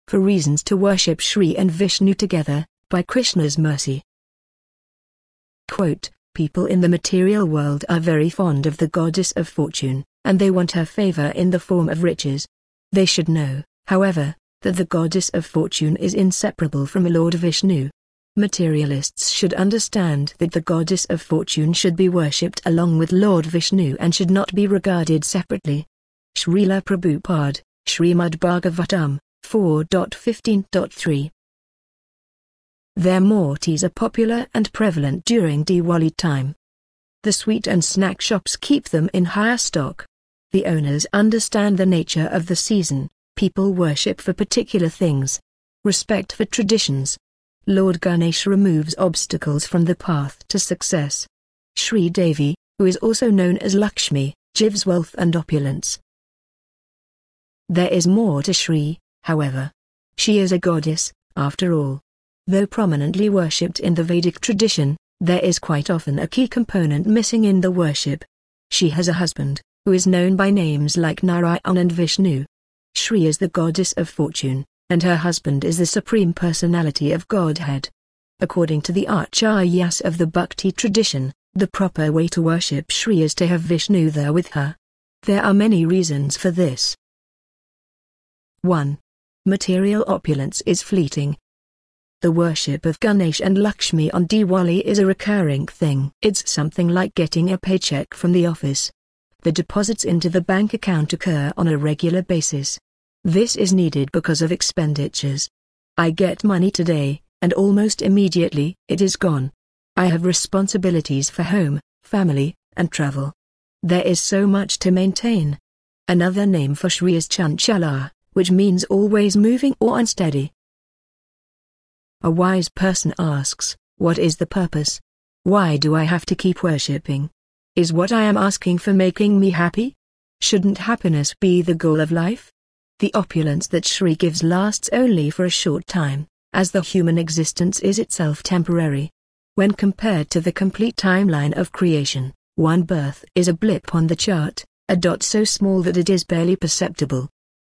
for reasons to worship Shri and Vishnu together, by Krishna's mercy. Quote, people in the material world are very fond of the goddess of fortune, and they want her favor in the form of riches. They should know, however, that the goddess of fortune is inseparable from Lord Vishnu. Materialists should understand that the goddess of fortune should be worshipped along with Lord Vishnu and should not be regarded separately. Srila Prabhupada, Srimad Bhagavatam, 4.15.3. Their mortis are popular and prevalent during Diwali time. The sweet and snack shops keep them in higher stock. The owners understand the nature of the season. People worship for particular things. Respect for traditions. Lord Ganesh removes obstacles from the path to success. Shri Devi, who is also known as Lakshmi, gives wealth and opulence. There is more to Shri, however. She is a goddess, after all. Though prominently worshipped in the Vedic tradition, there is quite often a key component missing in the worship. She has a husband, who is known by names like Narayan and Vishnu. Shri is the goddess of fortune, and her husband is the supreme personality of Godhead. According to the Acharyas of the Bhakti tradition, the proper way to worship Shri is to have Vishnu there with her. There are many reasons for this. 1. Material opulence is fleeting. The worship of Ganesh and Lakshmi on Diwali is a recurring thing. It's something like getting a paycheck from the office. The deposits into the bank account occur on a regular basis. This is needed because of expenditures. I get money today, and almost immediately it is gone. I have responsibilities for home, family, and travel. There is so much to maintain. Another name for Shri is Chanchala, which means always moving or unsteady. A wise person asks, what is the purpose? Why do I have to keep worshipping? Is what I am asking for making me happy? Shouldn't happiness be the goal of life? The opulence that Shri gives lasts only for a short time, as the human existence is itself temporary. When compared to the complete timeline of creation, one birth is a blip on the chart, a dot so small that it is barely perceptible.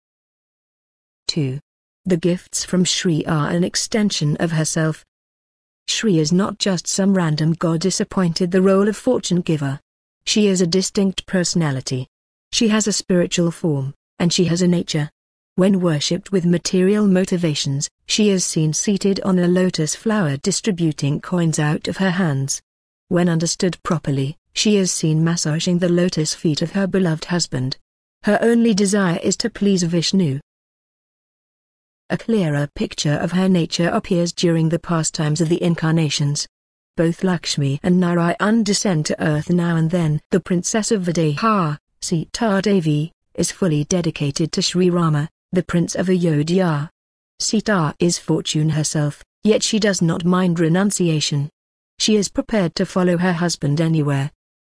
2. The gifts from Shri are an extension of herself. Shri is not just some random goddess appointed the role of fortune giver. She is a distinct personality. She has a spiritual form, and she has a nature. When worshipped with material motivations, she is seen seated on a lotus flower distributing coins out of her hands. When understood properly, she is seen massaging the lotus feet of her beloved husband. Her only desire is to please Vishnu. A clearer picture of her nature appears during the pastimes of the incarnations. Both Lakshmi and Narayan descend to earth now and then. The princess of Videha, Sita Devi, is fully dedicated to Sri Rama, the prince of Ayodhya. Sita is fortune herself, yet she does not mind renunciation. She is prepared to follow her husband anywhere.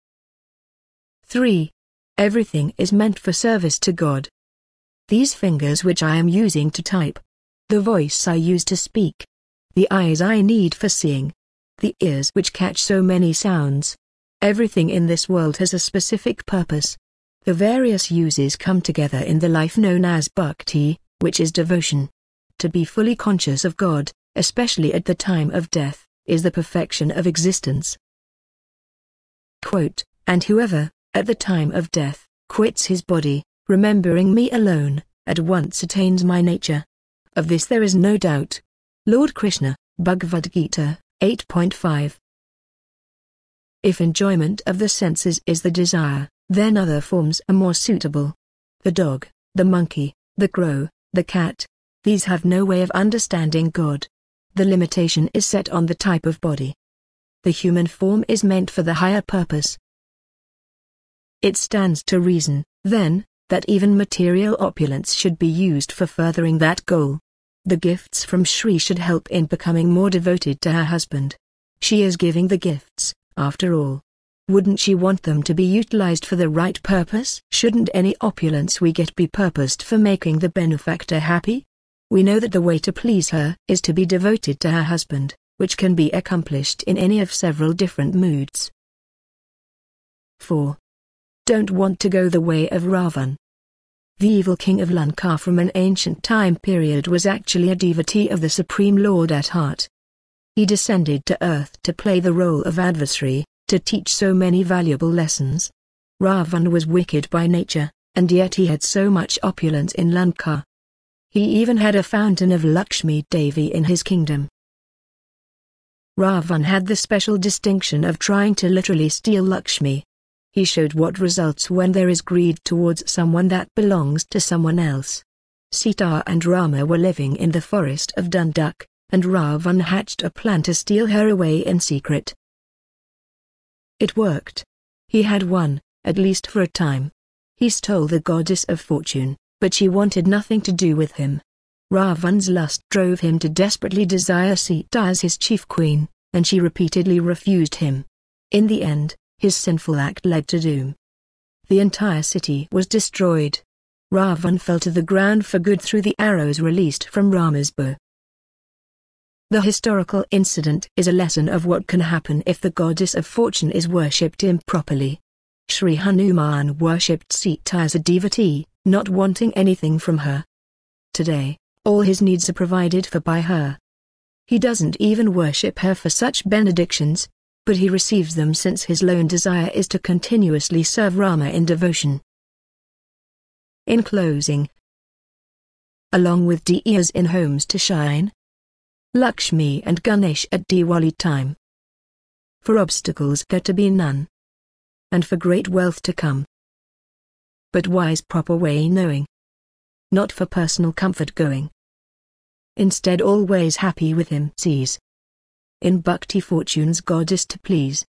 3. Everything is meant for service to God. These fingers which I am using to type, the voice I use to speak, the eyes I need for seeing, the ears which catch so many sounds. Everything in this world has a specific purpose. The various uses come together in the life known as bhakti, which is devotion. To be fully conscious of God, especially at the time of death, is the perfection of existence. Quote, and whoever, at the time of death, quits his body, remembering me alone, at once attains my nature. Of this there is no doubt. Lord Krishna, Bhagavad Gita, 8.5. If enjoyment of the senses is the desire, then other forms are more suitable. The dog, the monkey, the crow, the cat, these have no way of understanding God. The limitation is set on the type of body. The human form is meant for the higher purpose. It stands to reason, then, that even material opulence should be used for furthering that goal. The gifts from Shri should help in becoming more devoted to her husband. She is giving the gifts, after all. Wouldn't she want them to be utilized for the right purpose? Shouldn't any opulence we get be purposed for making the benefactor happy? We know that the way to please her is to be devoted to her husband, which can be accomplished in any of several different moods. 4. Don't want to go the way of Ravan. The evil king of Lanka from an ancient time period was actually a devotee of the Supreme Lord at heart. He descended to earth to play the role of adversary, to teach so many valuable lessons. Ravan was wicked by nature, and yet he had so much opulence in Lanka. He even had a fountain of Lakshmi Devi in his kingdom. Ravan had the special distinction of trying to literally steal Lakshmi. He showed what results when there is greed towards someone that belongs to someone else. Sita and Rama were living in the forest of Dunduk, and Ravan hatched a plan to steal her away in secret. It worked. He had won, at least for a time. He stole the goddess of fortune, but she wanted nothing to do with him. Ravan's lust drove him to desperately desire Sita as his chief queen, and she repeatedly refused him. In the end, his sinful act led to doom. The entire city was destroyed. Ravan fell to the ground for good through the arrows released from Rama's bow. The historical incident is a lesson of what can happen if the goddess of fortune is worshipped improperly. Sri Hanuman worshipped Sita as a devotee, not wanting anything from her. Today, all his needs are provided for by her. He doesn't even worship her for such benedictions, but he receives them since his lone desire is to continuously serve Rama in devotion. In closing, along with diyas in homes to shine, Lakshmi and Ganesh at Diwali time. For obstacles there to be none, and for great wealth to come. But wise proper way knowing, not for personal comfort going. Instead always happy with him sees. In bhakti fortune's goddess to please.